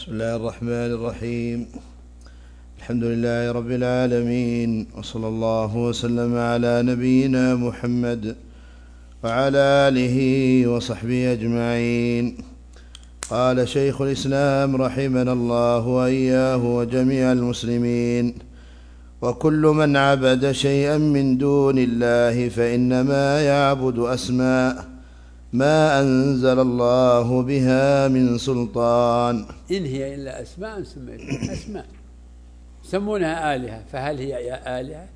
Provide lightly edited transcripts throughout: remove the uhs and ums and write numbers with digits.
بسم الله الرحمن الرحيم. الحمد لله رب العالمين، وصلى الله وسلم على نبينا محمد وعلى آله وصحبه أجمعين. قال شيخ الإسلام رحمنا الله وإياه وجميع المسلمين: وكل من عبد شيئا من دون الله فإنما يعبد أسماء ما أنزل الله بها من سلطان. إن هي إلا أسماء سميتم أسماء سمونها آلهة، فهل هي آلهة؟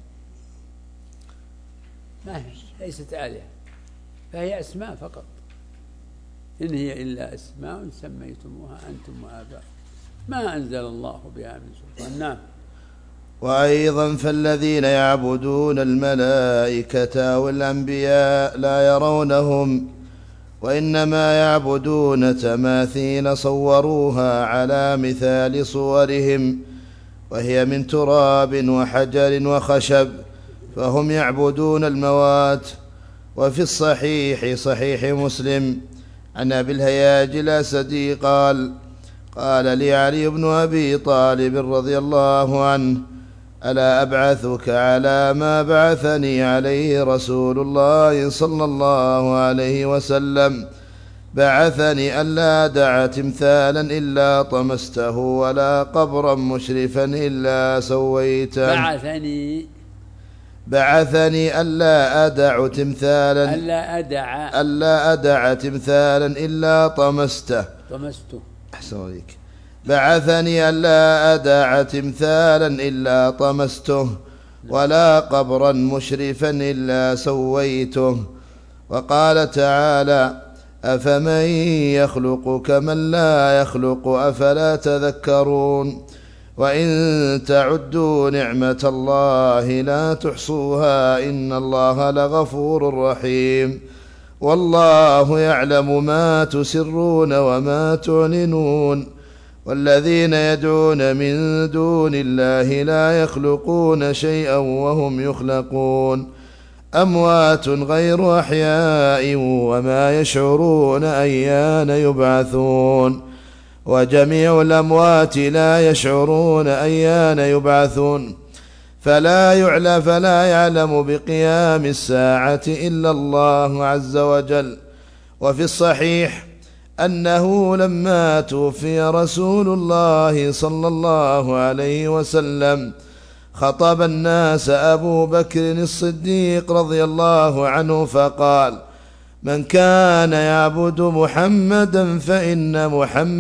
ما هي، ليست آلهة، فهي أسماء فقط. إن هي إلا أسماء سميتموها أنتم وآباؤكم ما أنزل الله بها من سلطان. نعم. وأيضا فالذين يعبدون الملائكة والأنبياء لا يرونهم، وإنما يعبدون تماثيل صوروها على مثال صورهم، وهي من تراب وحجر وخشب، فهم يعبدون الموات. وفي الصحيح صحيح مسلم عن أبي الهياج الأسدي قال: قال لي علي بن أبي طالب رضي الله عنه: ألا أبعثك على ما بعثني عليه رسول الله صلى الله عليه وسلم؟ بعثني ألا أدع تمثالا إلا طمسته، ولا قبرا مشرفا إلا سويته. بعثني ألا أدع تمثالا إلا طمسته. أحسن عليك. بعثني ألا أدع تمثالا إلا طمسته، ولا قبرا مشرفا إلا سويته. وقال تعالى: أفمن يخلق كمن لا يخلق أفلا تذكرون. وإن تعدوا نعمة الله لا تحصوها إن الله لغفور رحيم. والله يعلم ما تسرون وما تعلنون. والذين يدعون من دون الله لا يخلقون شيئا وهم يخلقون، أموات غير أحياء وما يشعرون أيان يبعثون. وجميع الأموات لا يشعرون أيان يبعثون، فلا يعلم بقيام الساعة إلا الله عز وجل. وفي الصحيح أنه لما توفي رسول الله صلى الله عليه وسلم خطب الناس أبو بكر الصديق رضي الله عنه فقال: من كان يعبد محمدا فإن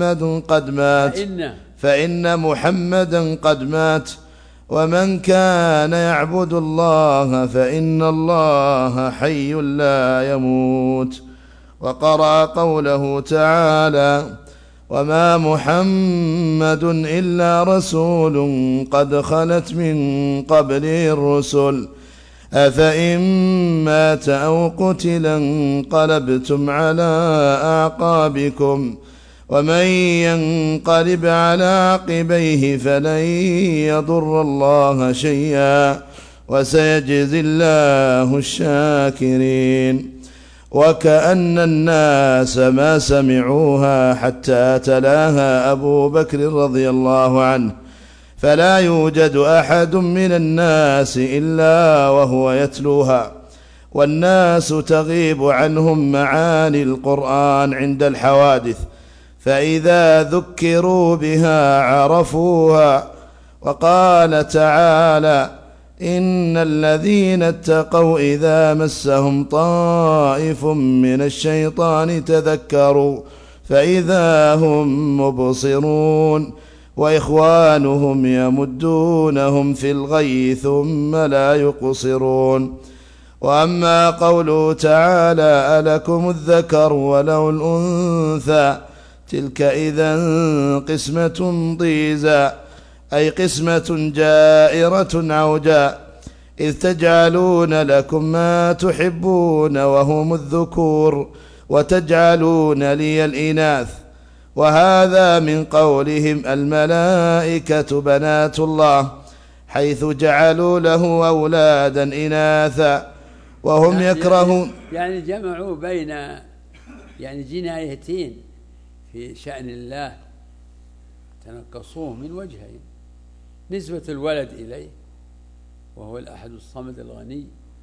محمدا قد مات، ومن كان يعبد الله فإن الله حي لا يموت. وقرأ قوله تعالى: وما محمد إلا رسول قد خلت من قبله الرسل أفإن مات أو قتل انقلبتم على أعقابكم ومن ينقلب على عقبيه فلن يضر الله شيئا وسيجزي الله الشاكرين. وكأن الناس ما سمعوها حتى تلاها أبو بكر رضي الله عنه، فلا يوجد أحد من الناس إلا وهو يتلوها، والناس تغيب عنهم معاني القرآن عند الحوادث، فإذا ذكروا بها عرفوها. وقال تعالى: إن الذين اتقوا إذا مسهم طائف من الشيطان تذكروا فإذا هم مبصرون، وإخوانهم يمدونهم في الغي ثم لا يقصرون. وأما قوله تعالى: ألكم الذكر وله الأنثى تلك إذا قسمة ضيزى، أي قسمة جائرة عوجاء، إذ تجعلون لكم ما تحبون وهم الذكور وتجعلون لي الإناث. وهذا من قولهم الملائكة بنات الله، حيث جعلوا له أولادا إناثا، وهم يكرهون. يعني جمعوا بين جنايتين في شأن الله، تنقصوه من وجهين: نسبة الولد إليه وهو الأحد الصمد الغني،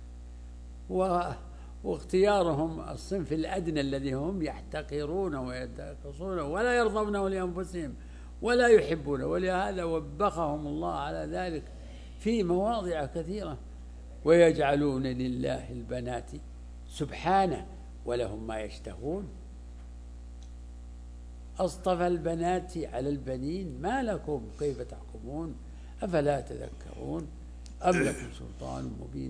واختيارهم الصنف الأدنى الذي هم يحتقرونه ويتنقصونه ولا يرضونه لأنفسهم ولا يحبونه، ولهذا وبخهم الله على ذلك في مواضع كثيرة. ويجعلون لله البنات سبحانه ولهم ما يشتهون. أصطفى البنات على البنين ما لكم كيف تحكمون أفلا تذكرون أم لكم سلطان مبين.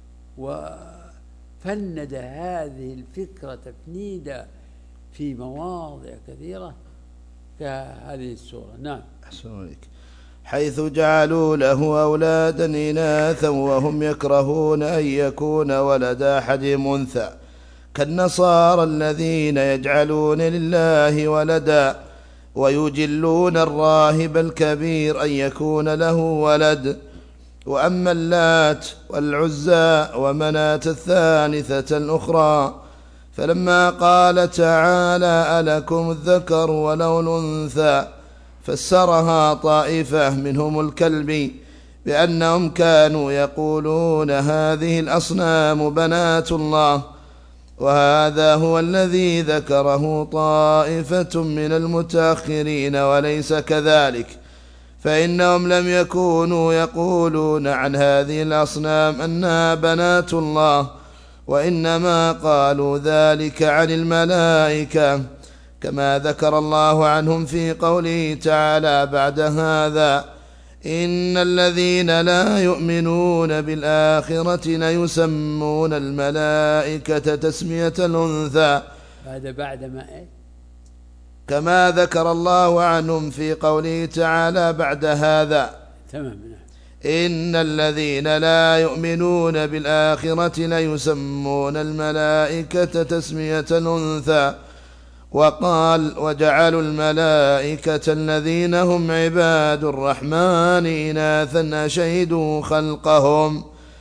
وفند هذه الفكرة تفنيدا في مواضع كثيرة كهذه السورة. نعم. أحسن عليك. حيث جعلوا له أولادا إناثا وهم يكرهون أن يكون ولد أحدهم أنثى، كالنصارى الذين يجعلون لله ولدا ويجلون الراهب الكبير أن يكون له ولد. وأما اللات والعزى ومناة الثالثة الأخرى فلما قال تعالى ألكم الذكر وله الأنثى فسرها طائفة منهم الكلبي بأنهم كانوا يقولون هذه الأصنام بنات الله، وهذا هو الذي ذكره طائفة من المتأخرين وليس كذلك، فإنهم لم يكونوا يقولون عن هذه الأصنام أنها بنات الله، وإنما قالوا ذلك عن الملائكة كما ذكر الله عنهم في قوله تعالى بعد هذا: إن الذين لا يؤمنون بالآخرة ليسمون الملائكة تسمية الأنثى. هذا بعد ما كما ذكر الله عنهم في قوله تعالى بعد هذا. تمام. إن الذين لا يؤمنون بالآخرة ليسمون الملائكة تسمية الأنثى. وقال: وجعلوا الملائكة الذين هم عباد الرحمن إناثا أشهدوا خلقهم.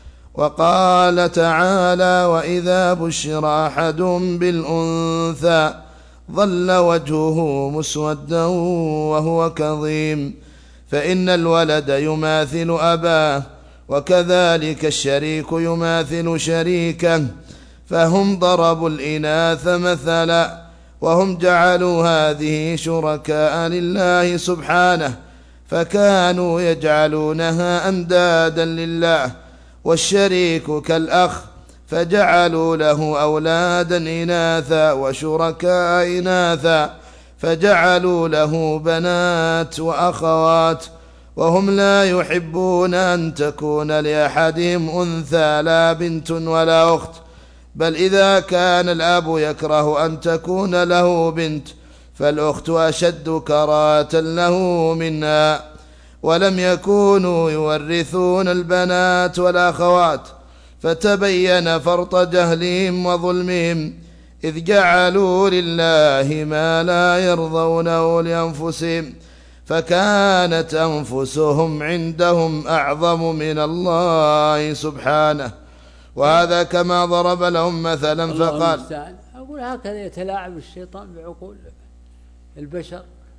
وقال تعالى: وإذا بشر أحدهم بالأنثى ظل وجهه مسودا وهو كظيم، فإن الولد يماثل أباه، وكذلك الشريك يماثل شريكه، فهم ضربوا الإناث مثلا، وهم جعلوا هذه شركاء لله سبحانه، فكانوا يجعلونها أندادا لله، والشريك كالأخ، فجعلوا له أولادا إناثا وشركاء إناثا، فجعلوا له بنات وأخوات، وهم لا يحبون أن تكون لأحدهم أنثى لا بنت ولا أخت، بل إذا كان الأب يكره أن تكون له بنت فالأخت أشد كراهة له منها. ولم يكونوا يورثون البنات والأخوات، فتبين فرط جهلهم وظلمهم، إذ جعلوا لله ما لا يرضونه لأنفسهم، فكانت أنفسهم عندهم أعظم من الله سبحانه. وهذا كما ضرب لهم مثلا فقال: أقول هكذا يتلاعب الشيطان بعقول البشر،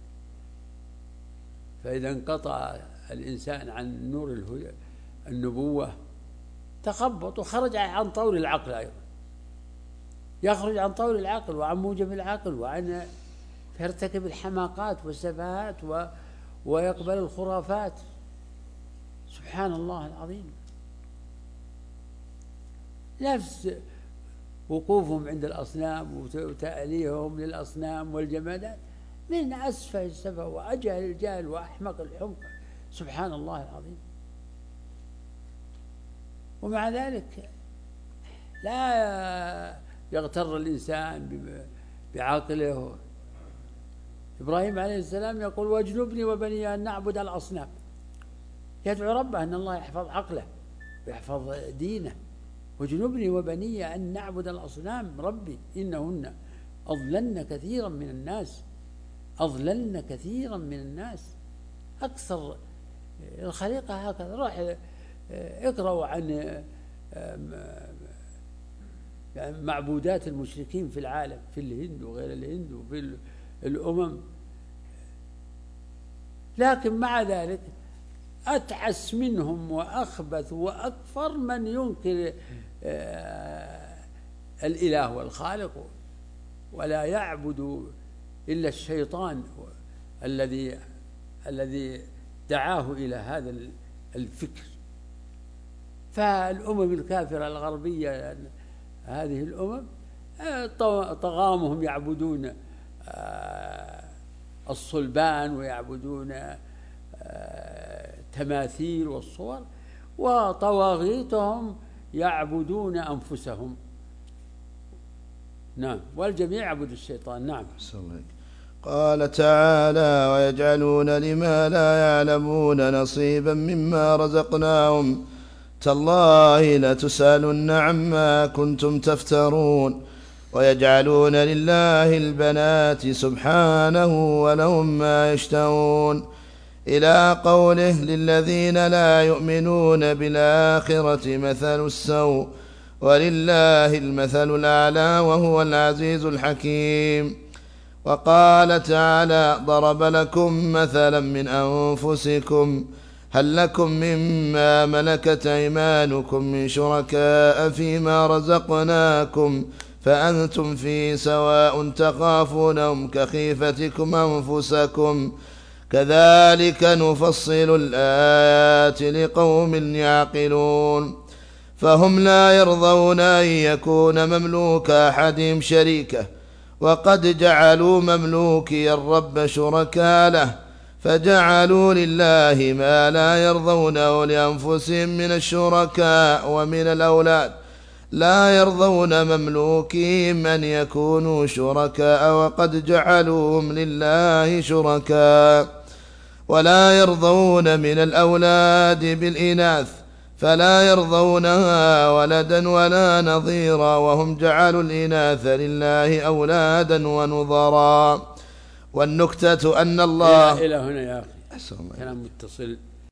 فإذا انقطع الإنسان عن نور النبوة تخبط وخرج عن طور العقل، أيضا يخرج عن طور العقل وعن موجب العقل، وعن يرتكب الحماقات والسفاهات ويقبل الخرافات. سبحان الله العظيم. نفس وقوفهم عند الأصنام وتأليههم للأصنام والجمادات من أسفه السفه وأجهل الجهل وأحمق الحمق. سبحان الله العظيم. ومع ذلك لا يغتر الإنسان بعقله. إبراهيم عليه السلام يقول: واجنبني وبني أن نعبد الأصنام. يدعو ربه أن الله يحفظ عقله ويحفظ دينه. واجنبني وبني أن نعبد الأصنام ربي إنهن أضللن كثيرا من الناس. أضللن كثيرا من الناس، أكثر الخليقة هكذا. روح اقرأوا عن معبودات المشركين في العالم، في الهند وغير الهند وفي الأمم. لكن مع ذلك أتعس منهم وأخبث وأكفر من ينكر الإله والخالق ولا يعبد إلا الشيطان الذي دعاه إلى هذا الفكر. فالأمم الكافرة الغربية هذه الأمم طغامهم يعبدون الصلبان ويعبدون تماثيل والصور، وطواغيتهم يعبدون أنفسهم. نعم، والجميع يعبد الشيطان. نعم. قال تعالى: ويجعلون لما لا يعلمون نصيبا مما رزقناهم تالله لتسألن عما كنتم تفترون. ويجعلون لله البنات سبحانه ولهم ما يشتهون، إلى قوله: للذين لا يؤمنون بالآخرة مثل السوء ولله المثل الأعلى وهو العزيز الحكيم. وقال تعالى: ضرب لكم مثلا من أنفسكم هل لكم مما ملكت أيمانكم من شركاء فيما رزقناكم فأنتم فيه سواء تخافونهم كخيفتكم أنفسكم كذلك نفصل الآيات لقوم يعقلون. فهم لا يرضون أن يكون مملوك أحدهم شريكه، وقد جعلوا مملوكي الرب شركاء له، فجعلوا لله ما لا يرضونه لأنفسهم من الشركاء ومن الأولاد. لا يرضون مملوكيهم أن يكونوا شركاء وقد جعلوهم لله شركاء، ولا يرضون من الأولاد بالإناث، فلا يرضونها ولدا ولا نظيرا، وهم جعلوا الإناث لله أولادا ونظرا. والنكتة أن الله إلى هنا يا أخي كلام متصل.